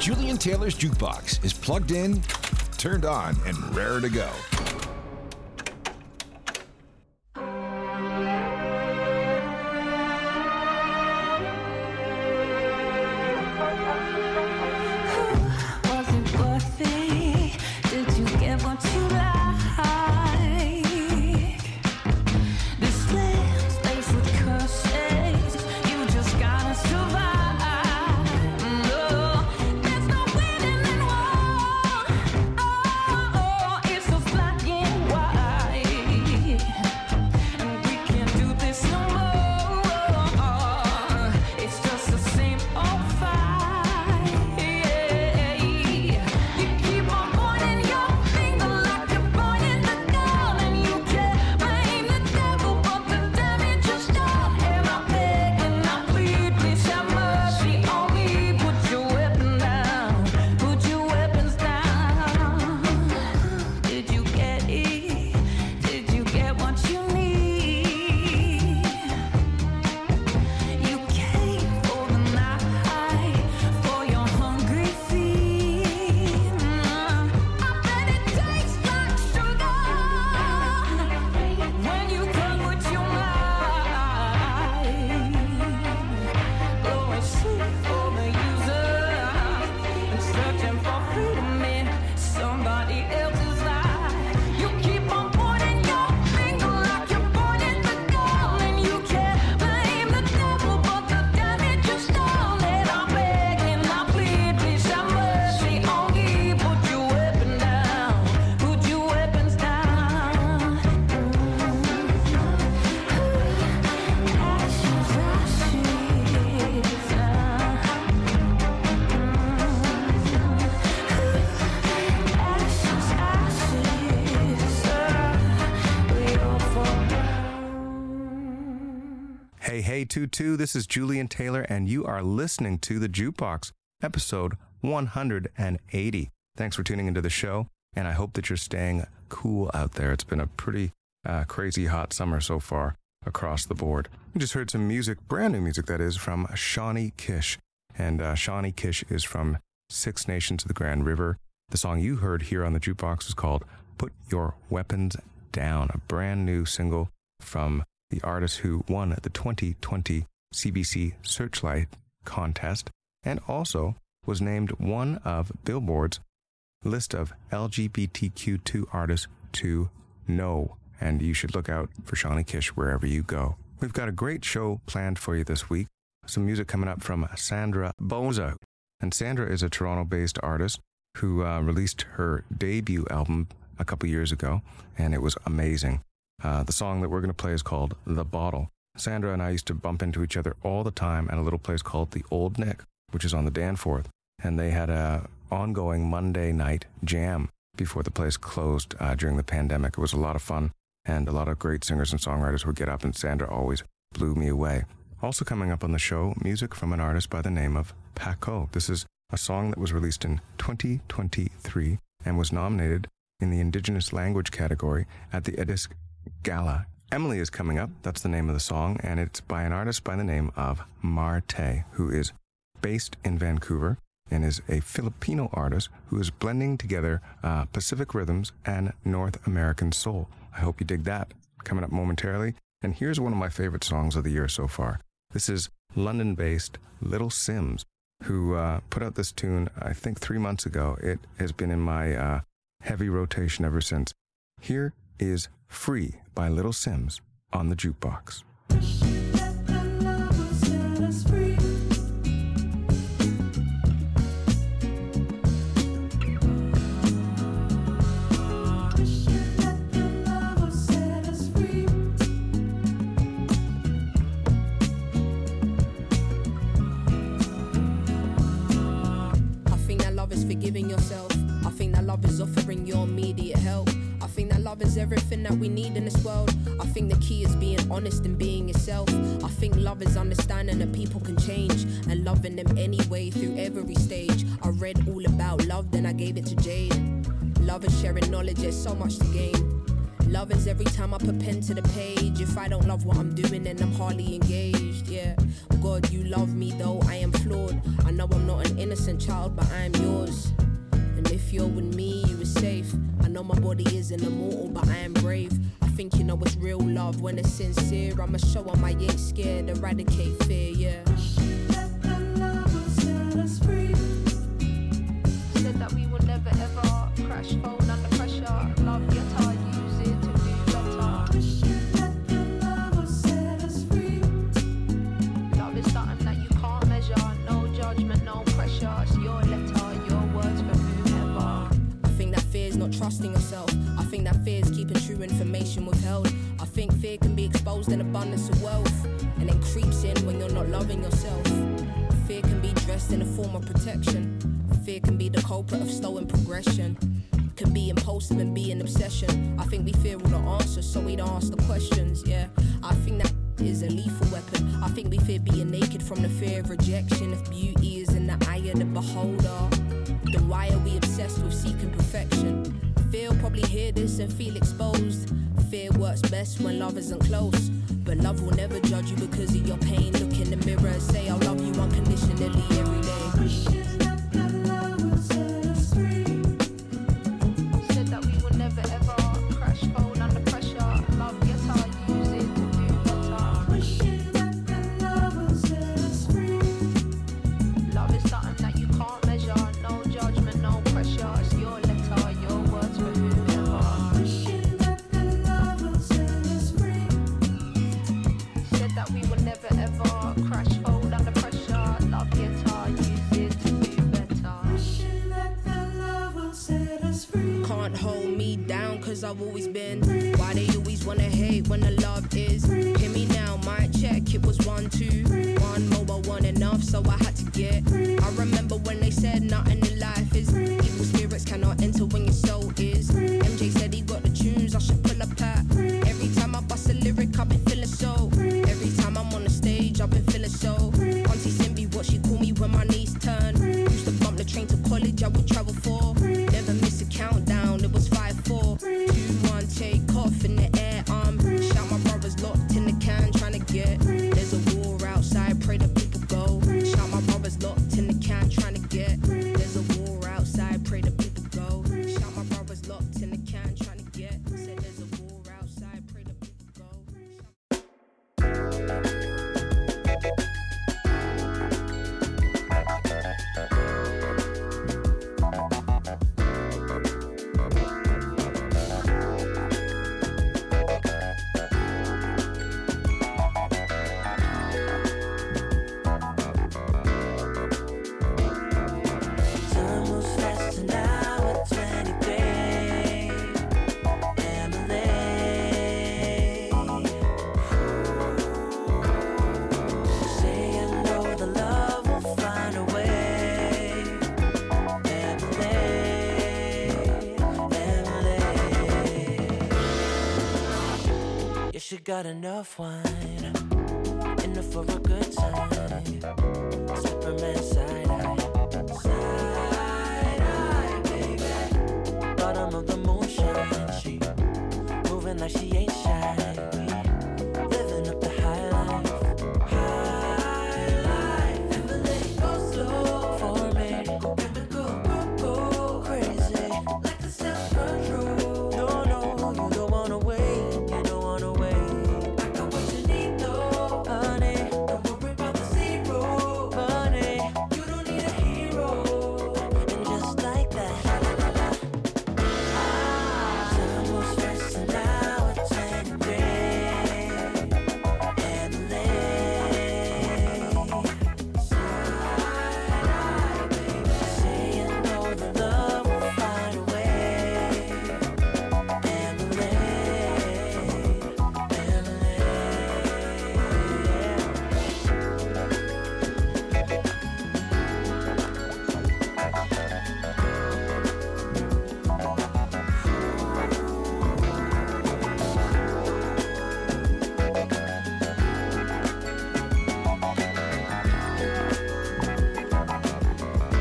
Julian Taylor's Jukebox is plugged in, turned on, and raring to go. Hey, 22, this is Julian Taylor, and you are listening to The Jukebox, episode 180. Thanks for tuning into the show, and I hope that you're staying cool out there. It's been a pretty crazy hot summer so far across the board. We just heard some music, brand new music that is, from Shawnee Kish. And Shawnee Kish is from Six Nations of the Grand River. The song you heard here on The Jukebox is called Put Your Weapons Down, a brand new single from the artist who won the 2020 CBC Searchlight contest and also was named one of Billboard's list of LGBTQ2 artists to know. And you should look out for Shawnee Kish wherever you go. We've got a great show planned for you this week. Some music coming up from Sandra Boza. And Sandra is a Toronto-based artist who released her debut album a couple years ago, and it was amazing. The song that we're going to play is called The Bottle. Sandra and I used to bump into each other all the time at a little place called the Old Nick, which is on the Danforth. And they had a ongoing Monday night jam before the place closed during the pandemic. It was a lot of fun, and a lot of great singers and songwriters would get up, and Sandra always blew me away. Also coming up on the show, music from an artist by the name of Paco. This is a song that was released in 2023 and was nominated in the Indigenous Language category at the Edisc Gala. Emily is coming up, that's the name of the song, and it's by an artist by the name of Marte, who is based in Vancouver and is a Filipino artist who is blending together Pacific rhythms and North American soul. I hope you dig that. Coming up momentarily. And here's one of my favorite songs of the year so far. This is London-based Little Simz, who put out this tune, I think 3 months ago. It has been in my heavy rotation ever since. Here is Free by Little Simz on the Jukebox. Forgiving yourself. I think that love is offering your immediate help. I think that love is everything that we need in this world. I think the key is being honest and being yourself. I think love is understanding that people can change and loving them anyway through every stage. I read all about love, then I gave it to Jade. Love is sharing knowledge, there's so much to gain. Love is every time I put pen to the page. If I don't love what I'm doing, then I'm hardly engaged, yeah. God, you love me though I am flawed. I know I'm not an innocent child, but I am yours. And if you're with me, you are safe. I know my body isn't immortal, but I am brave. I think you know it's real love when it's sincere. I'ma show 'em I ain't scared, eradicate fear, yeah. That love will set us free. Said that we will never ever crash, fold under pressure. Love your time, use it to do better. That love will set us free. Love is something that you can't measure. No judgment, no pressure. It's your letter, your words for whoever. I think that fear is not trusting yourself. I think that fear is keeping true information withheld. I think fear can be exposed in abundance of wealth, and then creeps in when you're not loving yourself. Fear can be dressed in a form of protection. Fear can be the culprit of slowing progression. Can be impulsive and be an obsession. I think we fear all the answers, so we don't ask the questions, yeah. I think that is a lethal weapon. I think we fear being naked from the fear of rejection. If beauty is in the eye of the beholder, then why are we obsessed with seeking perfection? Fear will probably hear this and feel exposed. Fear works best when love isn't close. But love will never judge you because of your pain. Look in the mirror and say I love you unconditionally every day. That love will set us free. Said that we will never ever crash, fold under pressure. Love your time, use it to do better. That love will set us free. Love is something that you can't measure. No judgment, no pressure. It's your letter, your words for whoever. That love will set us free. Said that we will never ever crash, fold under pressure. Love your time, use it to do better. That love will set us free. Can't hold me down cause I've always been. Why they always wanna hate when the love is? Hear me now, my check, it was 1, 2. One mobile, one enough, so I had to get. I remember when they said nothing in life is. Evil spirits cannot enter when your soul is. MJ said he got the tunes, I should pull up at. Every time I bust a lyric, I've been feeling so. Every time I'm on the stage, I've been feeling so. Auntie Simbi, what she call me when my knees turn. Used to bump the train to college, I would travel for. Never miss a countdown, it was 5, 4, 2, 1, take off in the air. Shout my brothers locked in the can, trying to get. There's a war outside, pray that people go. Shout my brothers locked in the can, trying to get. There's a war outside, pray that people go. Shout my brothers locked in the can, trying to get. Said there's a war outside, pray that people go. Time moves fast and now at 23. Emily, say you know the love will find a way. Emily, yes, you got enough wine, enough for a good time. Superman side eye. Side-eye, baby. Bottom of the moonshine, she moving like she ain't shy. Living up the high life. High life. Emily, go slow for me. Go crazy. Like the steps run through. No, you don't wanna wait. You don't wanna wait. I got what you need though, honey. Don't worry about the zero, honey. You don't need a hero. And just like that, time moves fast and now at 23. Emily, side-eye, baby. Say you know the love will find a way. Emily,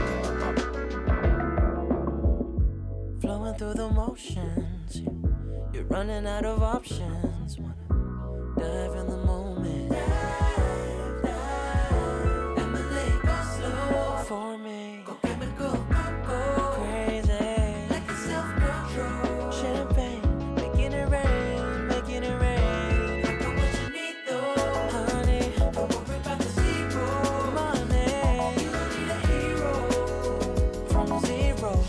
flowing through the motions. You're running out of options. Wanna dive in the moment. Dive. Emily, go slow for me. Go chemical, go crazy. Like a self-control. Champagne, making it rain, making it rain. I got what you need though, honey. Don't worry about the zero. Money, you don't need a hero. From zero.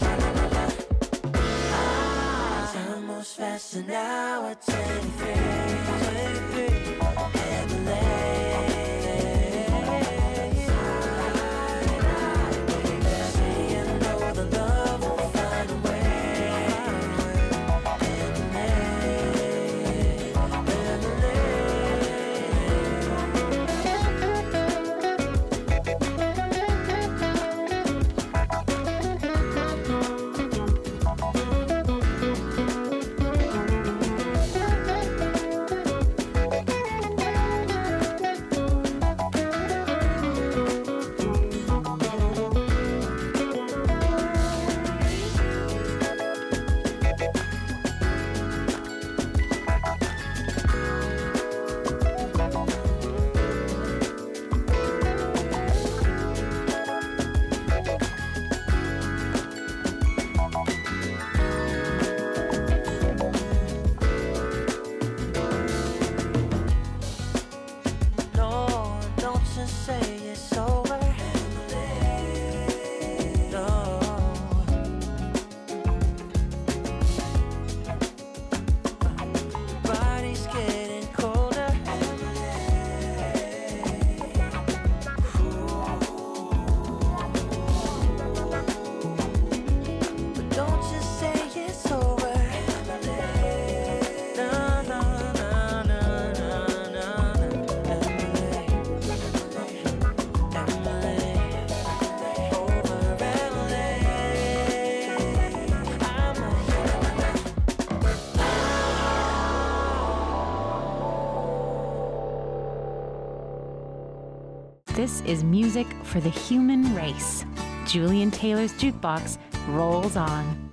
Time moves faster now at 23. This is music for the human race. Julian Taylor's Jukebox rolls on.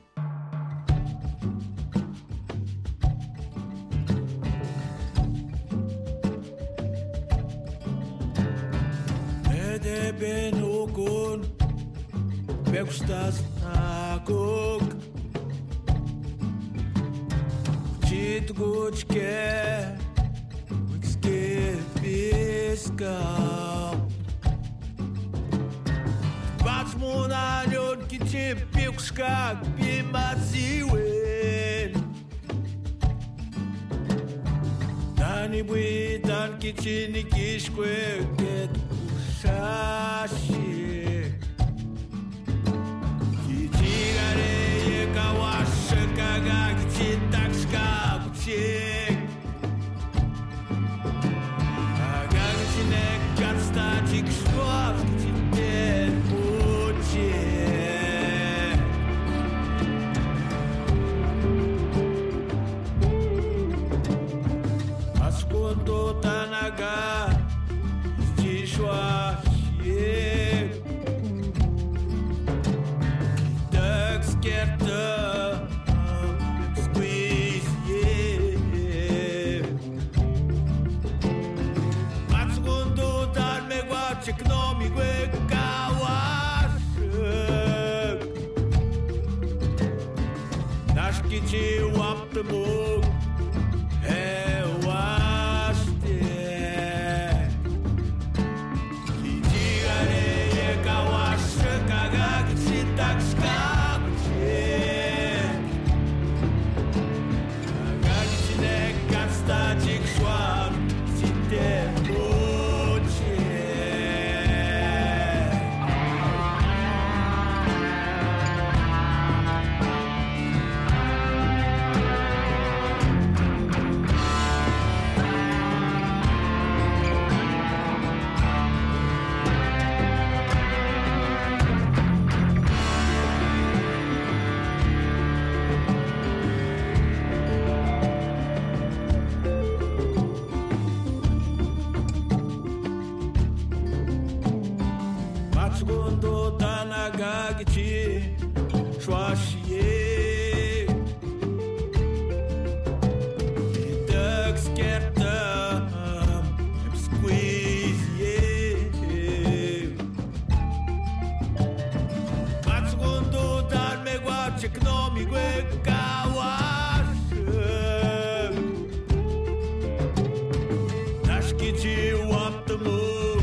ce că nu mi ca oașă Dașchi ce oaptă mă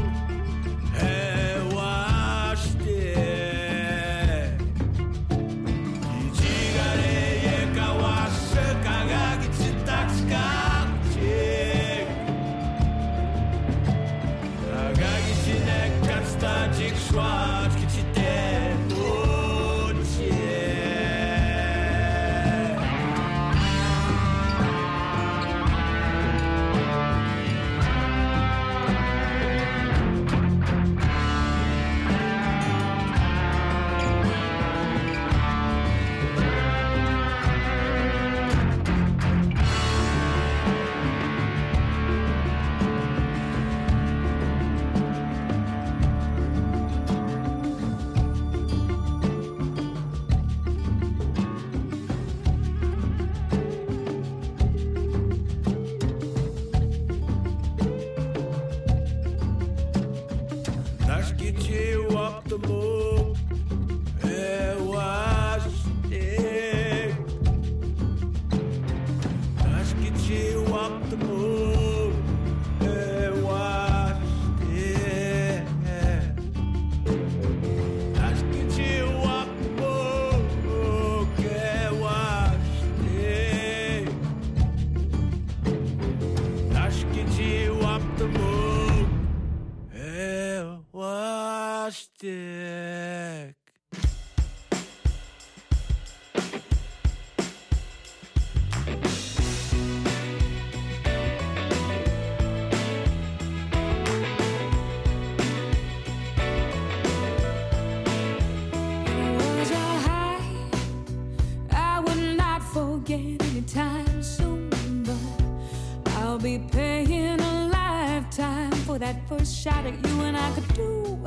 that first shot at you, and I could do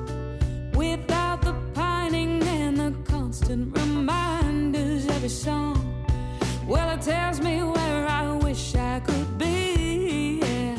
without the pining and the constant reminders. Every song, well, it tells me where I wish I could be. Yeah.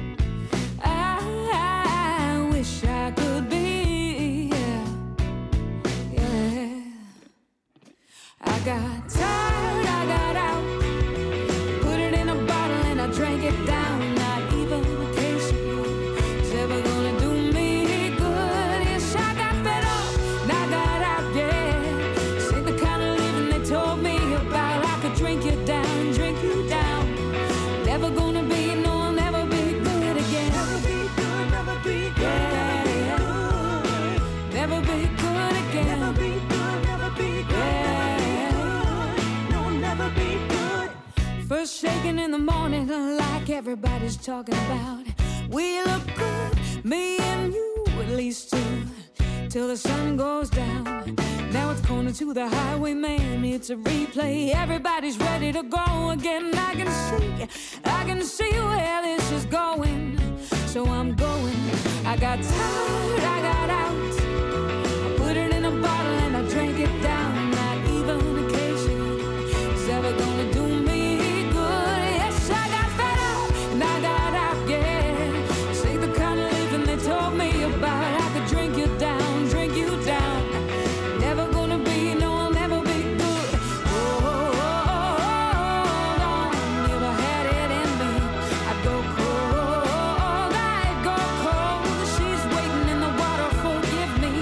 I wish I could be. Yeah. Yeah. I got tired, I got out, put it in a bottle and I drank it down. Not even a case of you is ever gonna do me good. Yes, I got fed up and I got out, yeah. This ain't the kind of living they told me about. I could drink you down, drink you down. Never gonna be, no, I'll never be good again. Never be good, never be good, yeah. Never be good again. Never be good, never be good, no, never be good. First shaking in the morning, like everybody's talking about. We look good, me and you, at least two, till the sun goes down. Now it's corner to the highway, man, it's a replay. Everybody's ready to go again. I can see where this is going, so I'm going. I got tired, I got out, I put it in a bottle and I drank it down. Not even a case of you is ever gonna do me good. Yes, I got fed up and I got out, yeah. This ain't the kind of living they told me about. I could drink you down, drink you down. Never gonna be, no, I'll never be good. Oh, if I had it in me, I'd go cold, I'd go cold. She's waiting in the water, forgive me.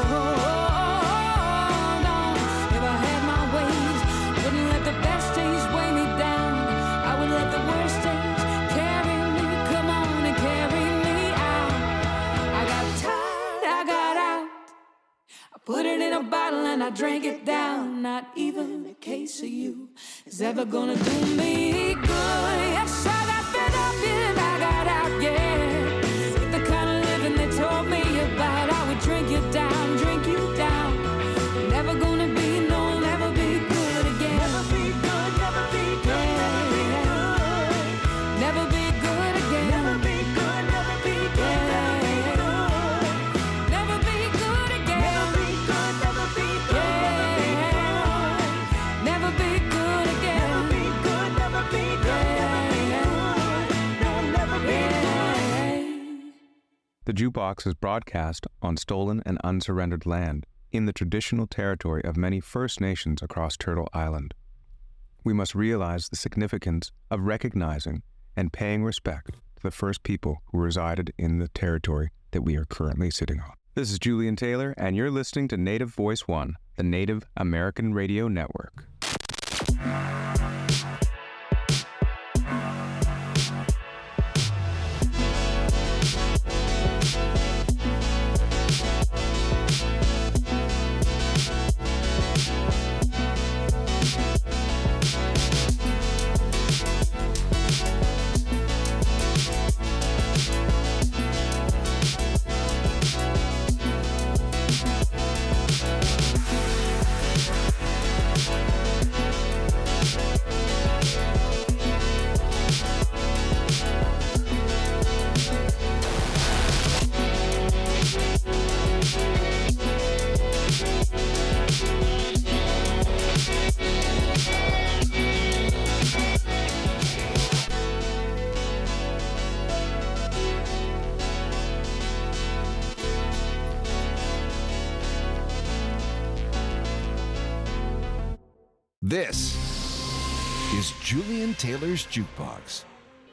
If I had my ways, wouldn't let the best days weigh me down. I would let the worst days carry me. Come on and carry me out. I got tired, I got out, I put it in a bottle and I drank it down. Not even a case of you is ever gonna do me good. Yes, I got fed up and I got out, yeah. With the kind of living they told me about. I would drink you down, drink you down. Never gonna be, no, I'll never be good again. Never be good, never be good, never be good. Never be good again. Never be good, never be good, never be good. Never be good again. Never be good, never be good, never be good again. Never be good, never be good, no, never be good. The Jukebox is broadcast on stolen and unsurrendered land. in the traditional territory of many First Nations across Turtle Island. We must realize the significance of recognizing and paying respect to the first people who resided in the territory that we are currently sitting on. This is Julian Taylor, and you're listening to Native Voice One, the Native American Radio Network. This is Julian Taylor's Jukebox.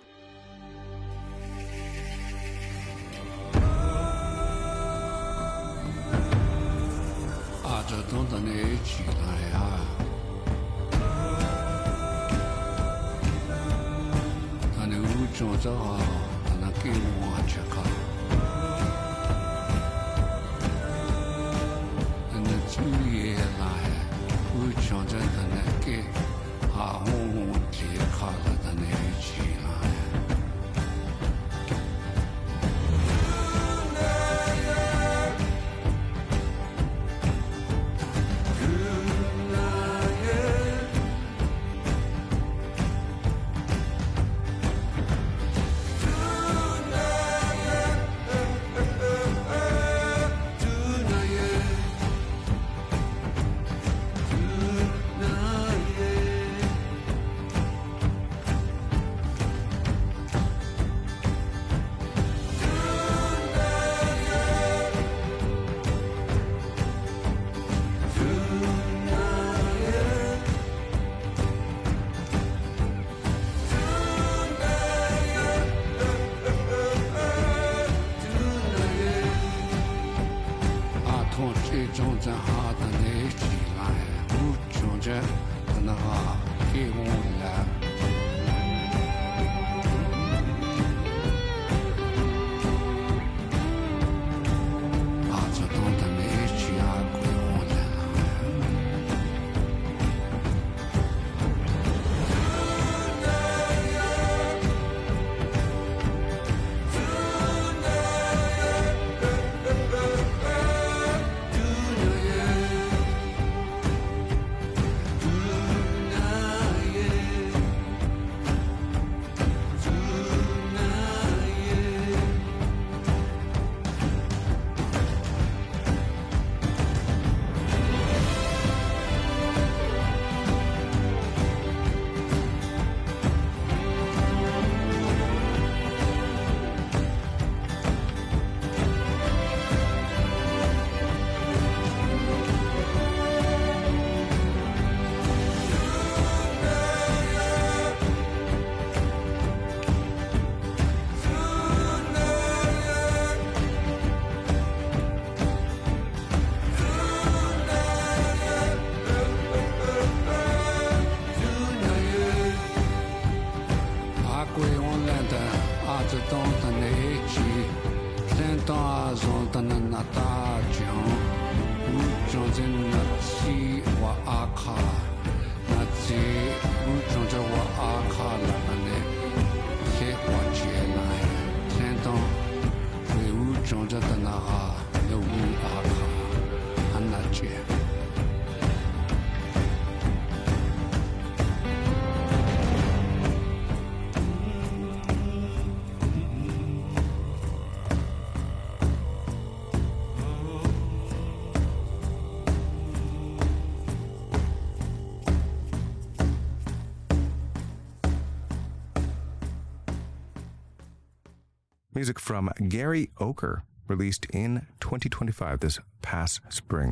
Music from Gary Oker, released in 2025, this past spring.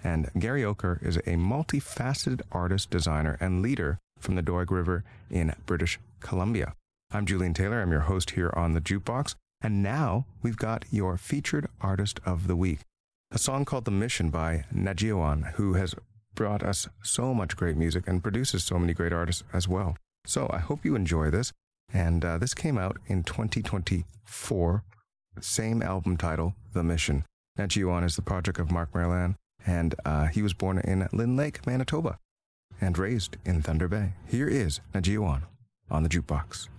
And Gary Oker is a multifaceted artist, designer, and leader from the Doig River in British Columbia. I'm Julian Taylor. I'm your host here on the Jukebox. And now we've got your featured artist of the week, a song called The Mission by Najiawan, who has brought us so much great music and produces so many great artists as well. So I hope you enjoy this. And this came out in 2024, same album title, The Mission. Najiawan is the project of Mark Merlan, and he was born in Lynn Lake, Manitoba, and raised in Thunder Bay. Here is Najiawan on the Jukebox.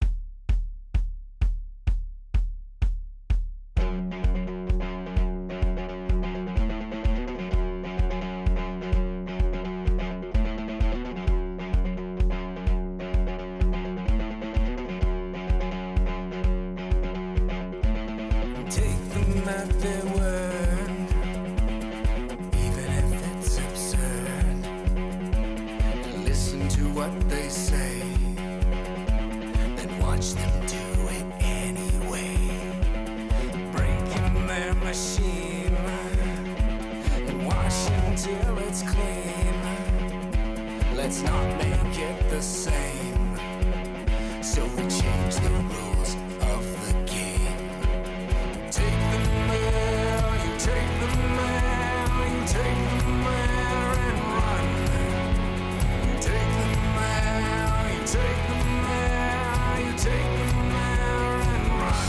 Let's not make it the same. So we change the rules of the game. Take the mail, you take the mail, you take the mail and run. You take the mail, you take the mail, you take the mail and run.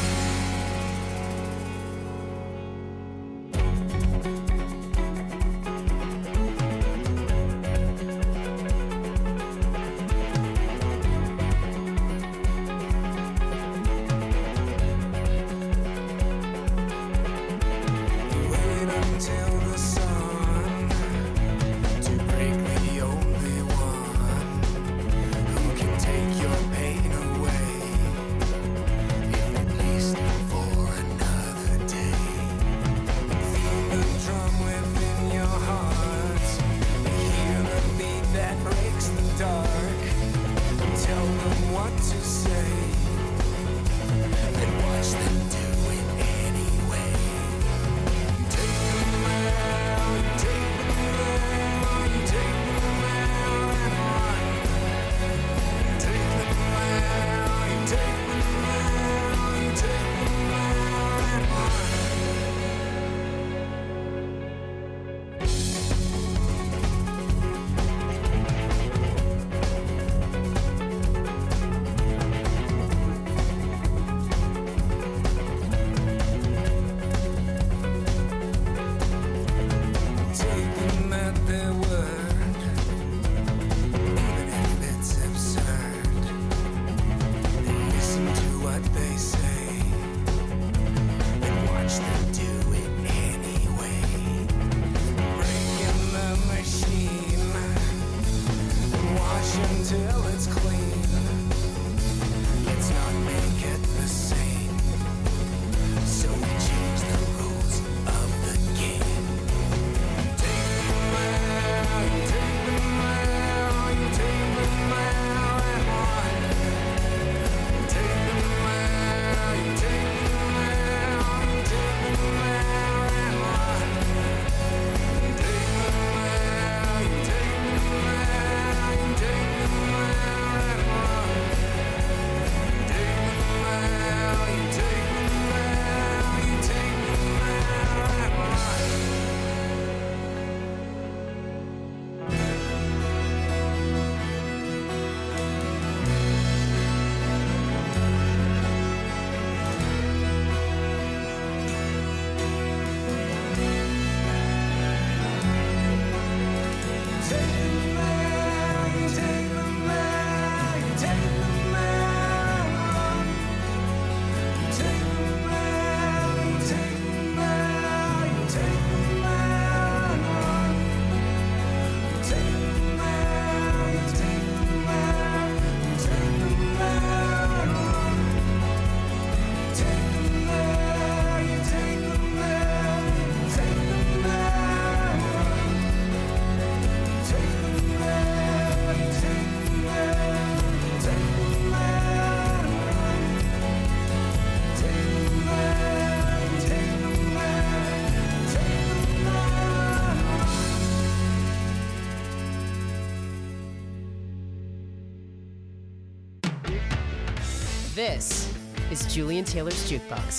This is Julian Taylor's Jukebox.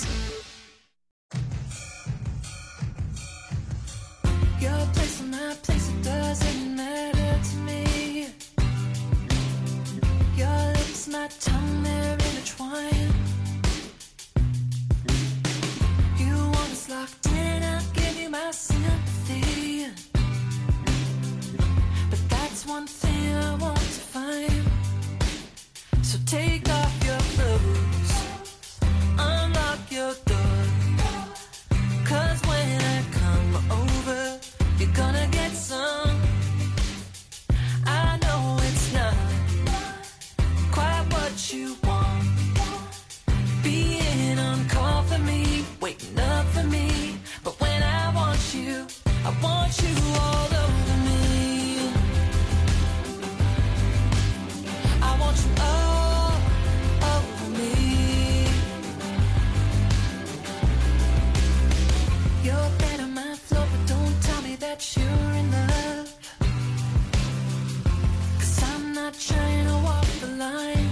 Your place or my place, it doesn't matter to me. Your lips, my tongue, they're intertwined. You want us locked in, I'll give you my sympathy. But that's one thing I want to find. So take off your clothes, unlock your door. 'Cause when I come over, you're gonna get some. I know it's not quite what you want. Being on call for me, waiting up for me. But when I want you all over me. I want you all over me. You're bed on my floor, but don't tell me that you're in love. 'Cause I'm not trying to walk the line.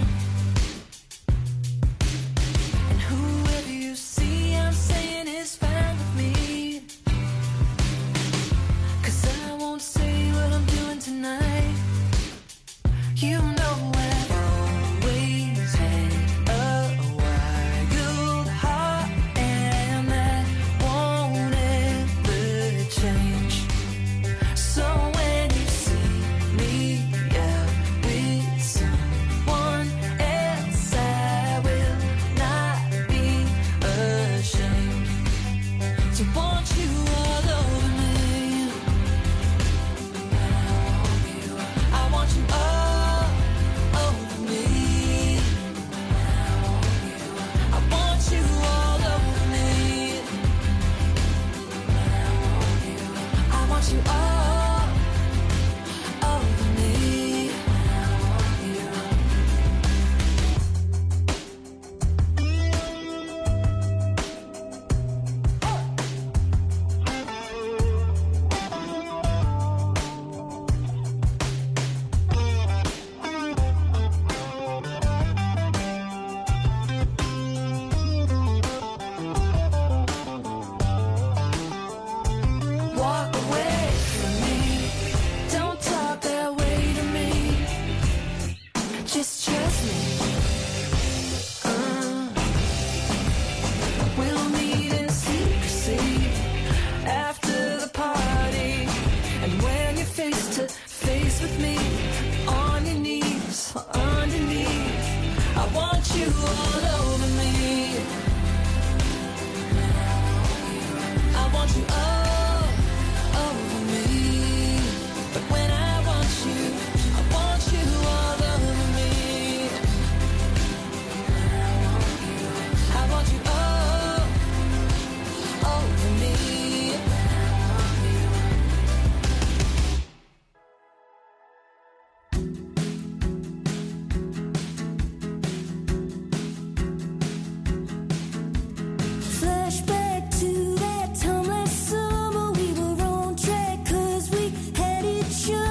And whoever you see, I'm saying is fine with me. 'Cause I won't say what I'm doing tonight. You know I've always had a wild heart, and that won't ever change. So when you see me out with someone else, I will not be ashamed to want you all over me. I want you all over me. I want you all over me. I want you all over me. Walk away from me. Don't talk that way to me. Just trust me. We'll meet in secrecy after the party. And when you're face to face with me, on your knees, underneath, I want you all over me. I want you all over me. But when I want you all over me. I want you all over me. Flashback to that time last summer. We were on track 'cause we had each other.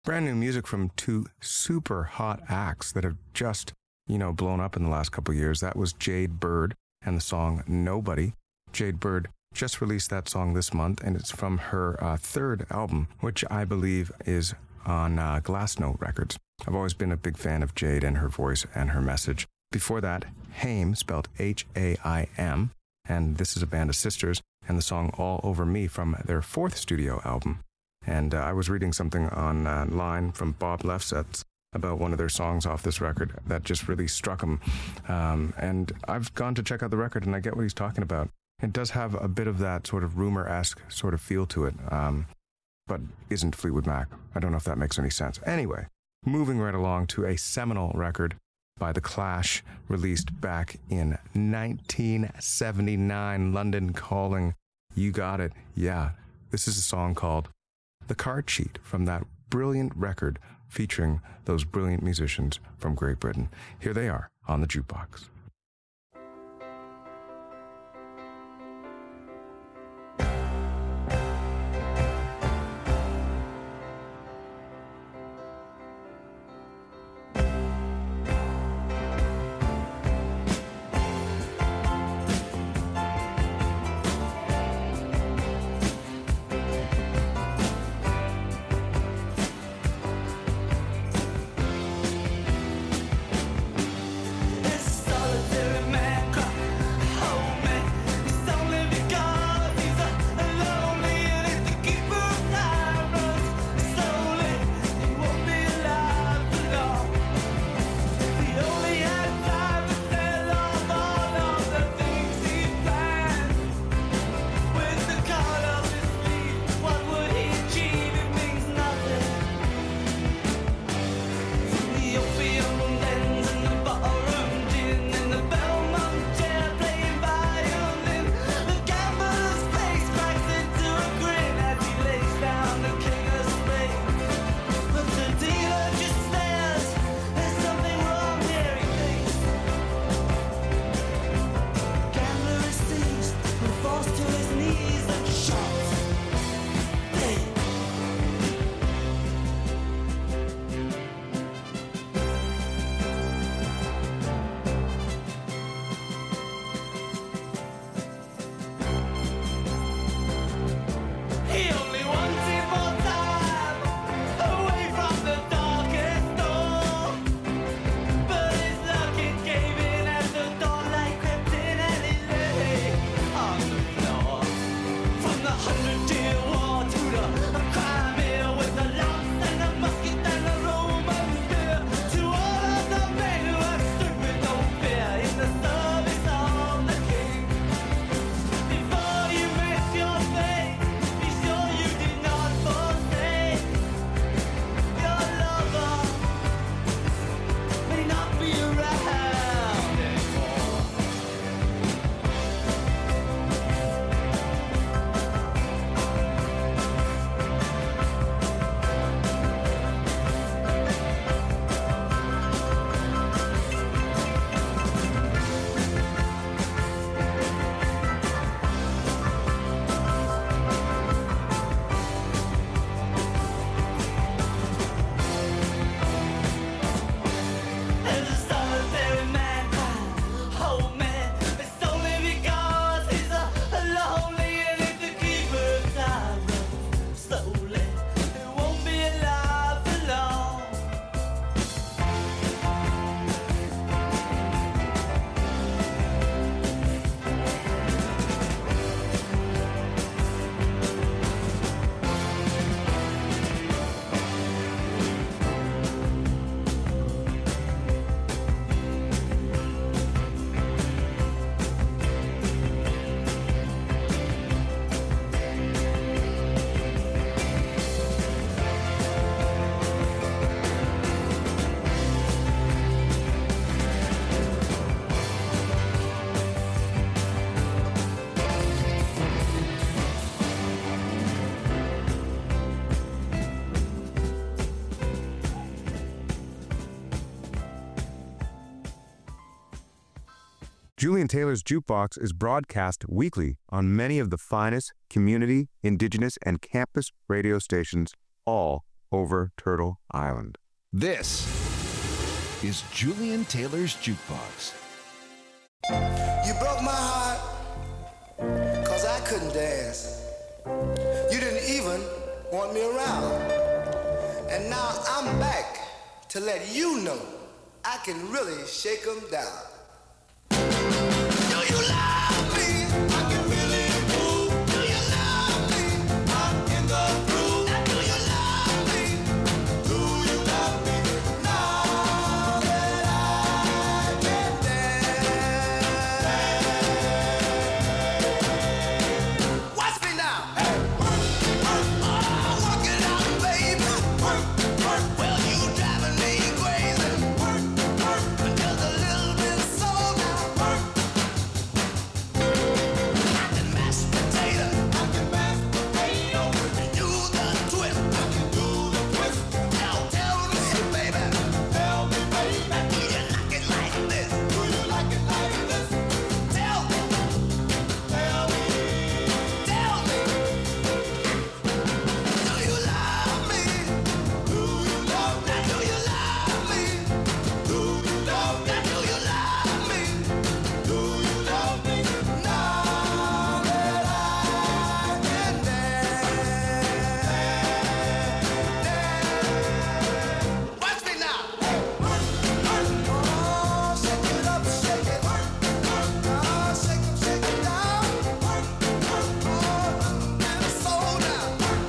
Brand new music from two super hot acts that have just, blown up in the last couple of years. That was Jade Bird and the song Nobody. Jade Bird just released that song this month, and it's from her third album, which I believe is on Glassnote Records. I've always been a big fan of Jade and her voice and her message. Before that, Haim, spelled H-A-I-M, and this is a band of sisters, and the song All Over Me from their fourth studio album. And I was reading something online from Bob Lefsetz about one of their songs off this record that just really struck him. And I've gone to check out the record, and I get what he's talking about. It does have a bit of that sort of rumor-esque sort of feel to it, but isn't Fleetwood Mac. I don't know if that makes any sense. Anyway, moving right along to a seminal record by The Clash, released back in 1979, London Calling. You got it. Yeah, this is a song called The Card Sheet from that brilliant record featuring those brilliant musicians from Great Britain. Here they are on the Jukebox. Julian Taylor's Jukebox is broadcast weekly on many of the finest community, indigenous, and campus radio stations, all over Turtle Island. This is Julian Taylor's Jukebox. You broke my heart, 'cause I couldn't dance. You didn't even want me around. And now I'm back to let you know I can really shake 'em down. Do you love me? I can really move. Do you love me? I'm in the groove. Now do you love me? Do you love me? Now that I can dance. Watch me now. Hey. Oh, work it out, baby. Well, you driving me crazy. Just a little bit soul now. I can mash potato. And do the twist. Now tell me, baby. Do you like it like this? Tell me. Do you love me? Now do you love me? Do you love me? Now do you love me? Now that I can dance. Watch me now. Oh, shake it up, shake it. Oh, shake it down. Oh, and soul now.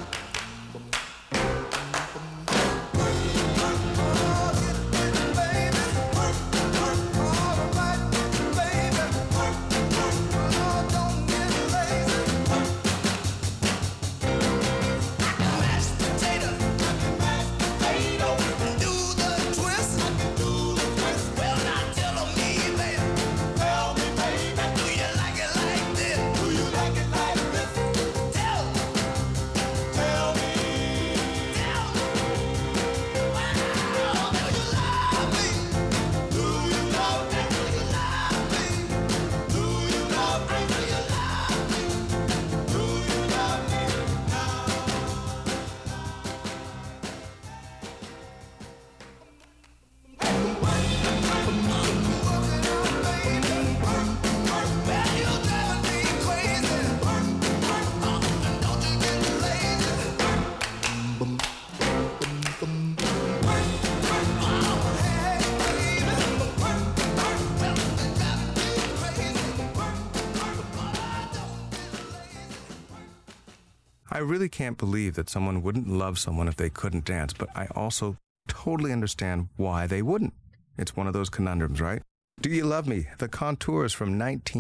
I really can't believe that someone wouldn't love someone if they couldn't dance, but I also totally understand why they wouldn't. It's one of those conundrums, right? Do You Love Me? The Contours from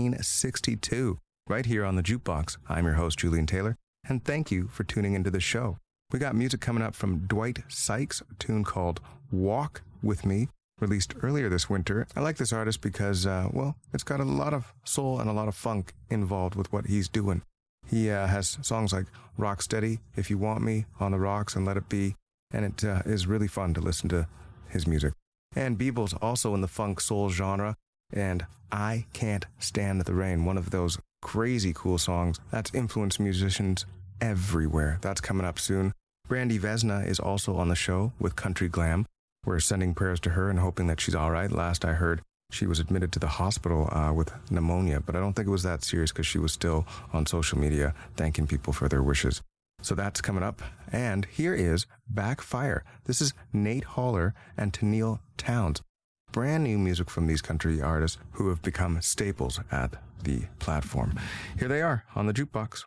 1962, right here on the Jukebox. I'm your host, Julian Taylor, and thank you for tuning into the show. We got music coming up from Dwight Sykes, a tune called Walk With Me, released earlier this winter. I like this artist because, it's got a lot of soul and a lot of funk involved with what he's doing. He has songs like Rocksteady, If You Want Me, On the Rocks, and Let It Be, and it is really fun to listen to his music. And Beeble's also in the funk soul genre, and I Can't Stand the Rain, one of those crazy cool songs that's influenced musicians everywhere. That's coming up soon. Brandy Vesna is also on the show with Country Glam. We're sending prayers to her and hoping that she's all right. Last I heard, she was admitted to the hospital with pneumonia, but I don't think it was that serious because she was still on social media thanking people for their wishes. So that's coming up. And here is Backfire. This is Nate Haller and Tennille Townes. Brand new music from these country artists who have become staples at the platform. Here they are on the Jukebox.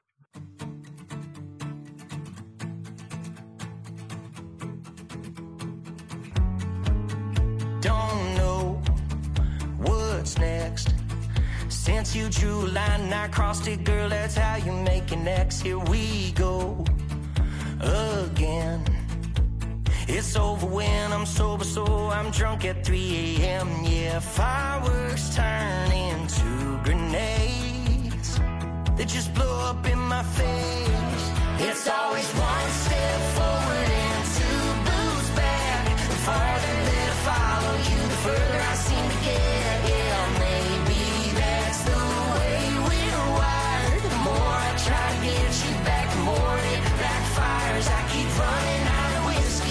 Don't know what's next. Since you drew a line, I crossed it, girl, that's how you make an X. Here we go again. It's over when I'm sober, so I'm drunk at 3 a.m. Yeah, fireworks turn into grenades. They just blow up in my face. It's always one step forward and two boots back. The farther that I follow you, the further I seem to get. Yeah, maybe that's the way we're wired. The more I try to get you back, the more it backfires. I keep running out of whiskey.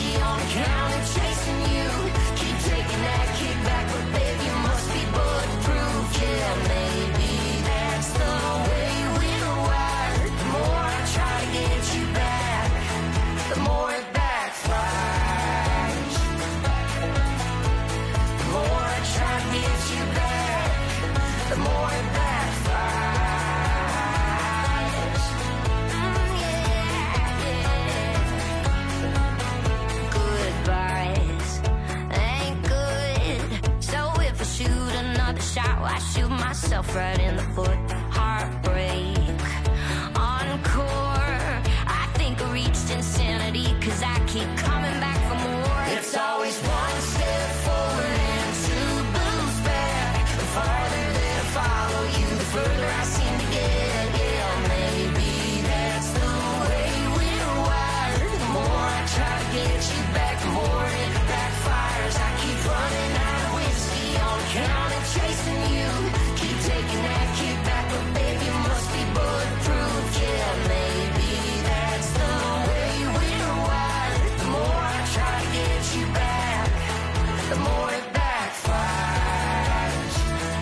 counter chasing you. Keep taking that kickback, but babe, you must be bulletproof. Yeah, maybe that's the way we're wired. The more I try to get you back, the more it backfires. The more I try to get you back, the more it backfires. Goodbyes ain't good. So if I shoot another shot, I shoot myself right in the foot. Heartbreak, encore. I think I reached insanity, 'cause I keep coming back for more. It's always one step forward and two moves back. The farther that I follow you, the further I seem to get. Yeah, maybe that's the way we're wired. The more I try to get you back, the more it backfires. I keep running out of whiskey on the counter chasing you. Keep taking that kickback, but baby, you must be bulletproof. Yeah, maybe that's the way we're wired. The more I try to get you back, the more it backfires.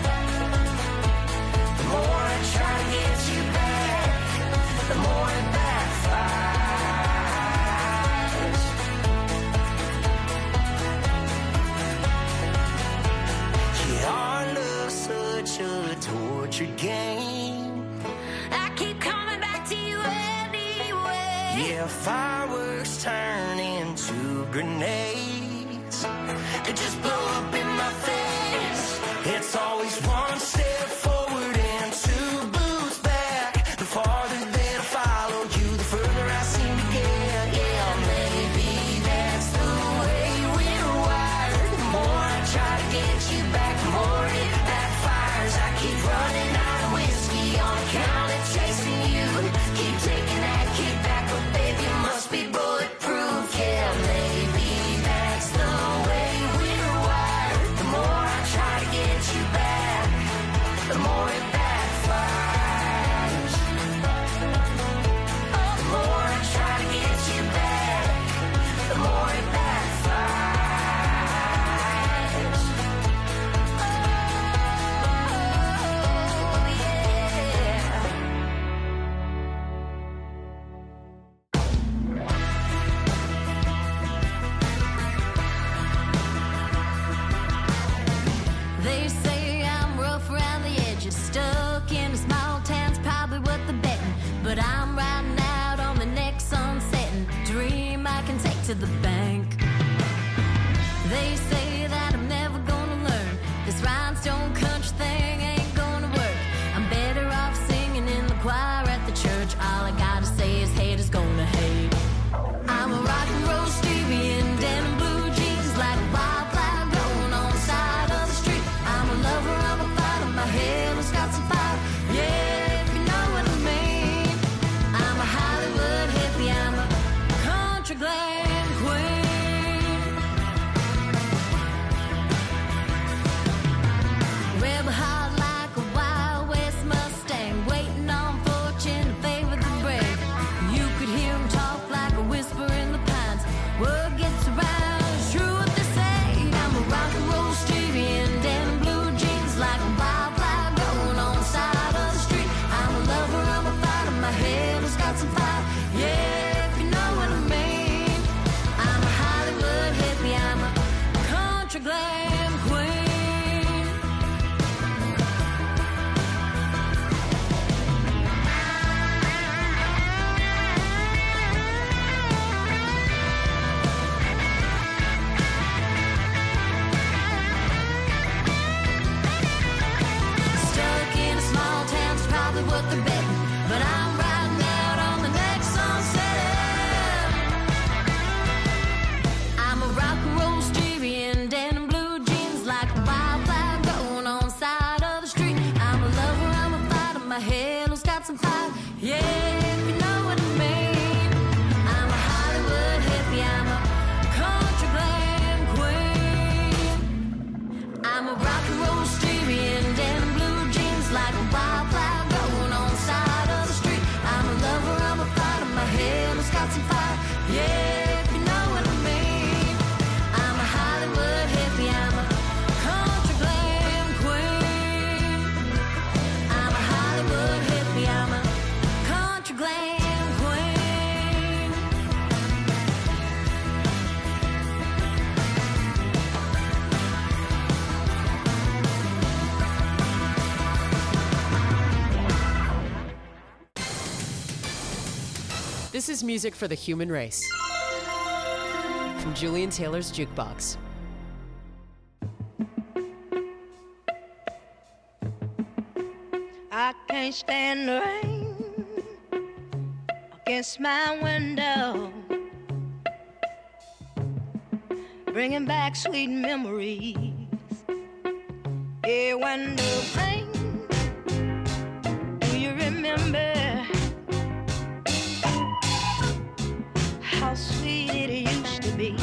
The more I try to get you back, the more it backfires. Yeah, our love's such a torture game. I keep coming back to you anyway. Yeah, fireworks turn into grenades. They just blow up in my face. It's always one step forward and two boots back. The farther that I follow you, the further I seem to get. Yeah, maybe that's the way we're wired. The more I try to get you back, the more it backfires. I keep running out of whiskey on the counter chasing you. Keep taking that kickback, but baby, you must be bulletproof. Yeah, maybe that's the way we're wired. The more I try to get you back, the more it backfires. The more I try to get you back, the more it backfires. Oh, yeah. They say I'm rough around the edges, stuck in a small town's probably what they're betting. But I'm riding out on the next sunsetting dream I can take to the bank. They say that I'm never gonna learn. This rhinestone country thing ain't gonna work. I'm better off singing in the choir at the church. All I gotta say is haters gonna hate. I'm a rock and roll Stevie in denim blue jeans, like a wildflower growing on the side of the street. I'm a lover, I'm a fighter, my head has got some fire. Yeah, if you know what I mean. I'm a Hollywood hippie, I'm a country glam queen. Rebel heart like a Wild West Mustang, waiting on fortune to favor the brave. You could hear him talk like a whisper in the pines. Word gets around, it's true what they say. I'm a rock and roll Stevie in denim blue jeans, like a wildflower growing on the side of the street. I'm a lover, I'm a fighter, my head has got some fire. Yeah, if you know what I mean. I'm a Hollywood hippie, I'm a country glam queen. Stuck in a small town's probably what they're betting. But I'm riding out on the next sunset. I'm a rock and roll Stevie in denim blue jeans, like a wildflower growing on the side of the street. I'm a lover, I'm a fighter, my head has got some fire. Yeah, if you know what I mean. I'm a Hollywood hippie, I'm a country glam queen. I'm a rock and roll Stevie in denim blue jeans, like a wildflower growing on the side of the street. I'm a lover, I'm a fighter, my head has got some fire. Yeah, if you know what I mean. This is music for the human race. From Julian Taylor's Jukebox. I can't stand the rain against my window, bringing back sweet memories. Yeah, when the rain, do you remember how sweet it used to be?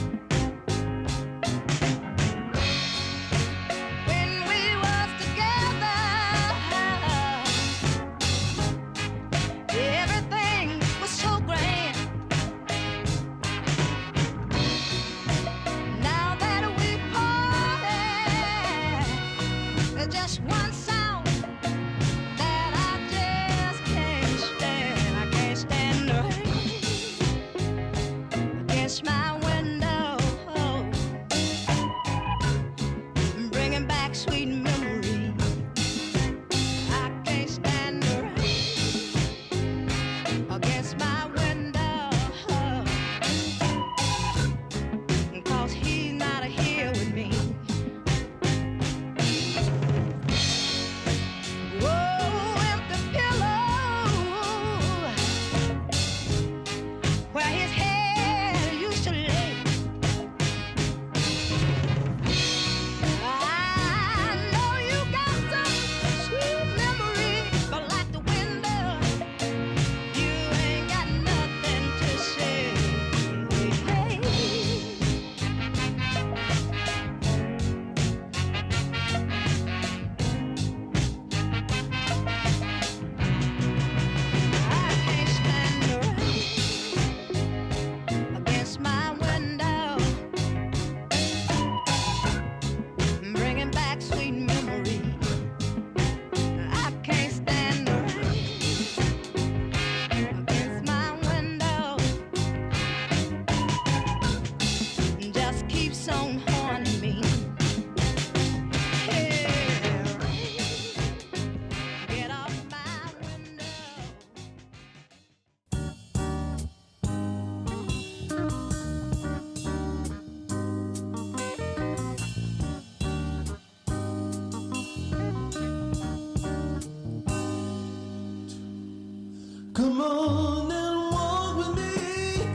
Come on and walk with me.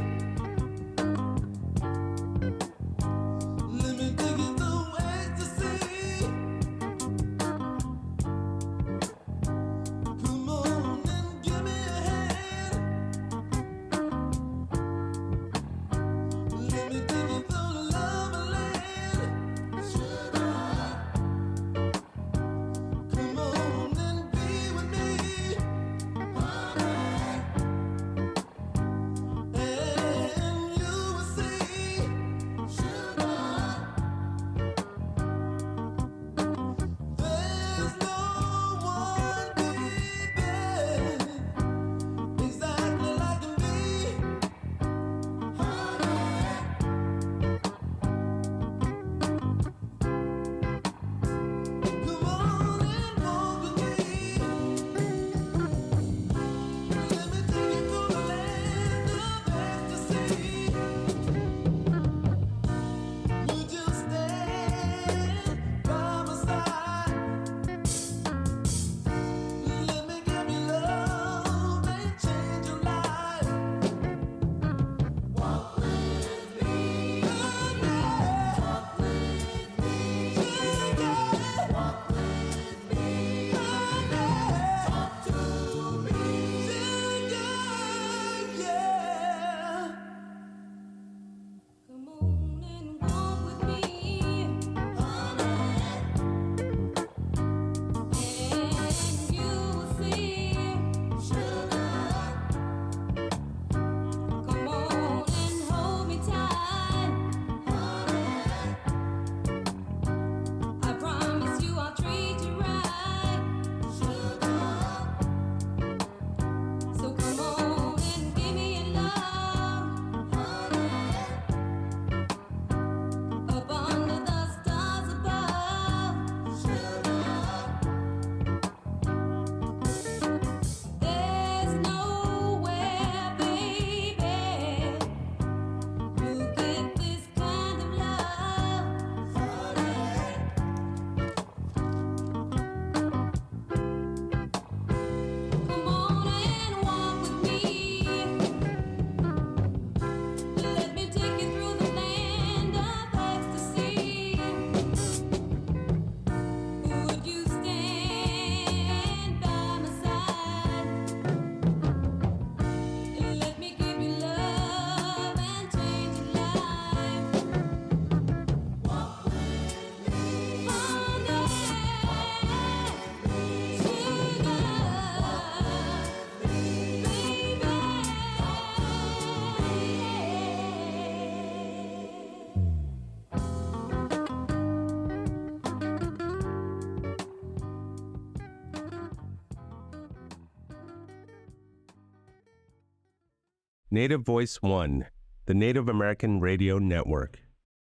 Let me take you the way to see. Come on and give me a hand. Let me take you through the love land. Come on and be with me. Native Voice One, the Native American Radio Network.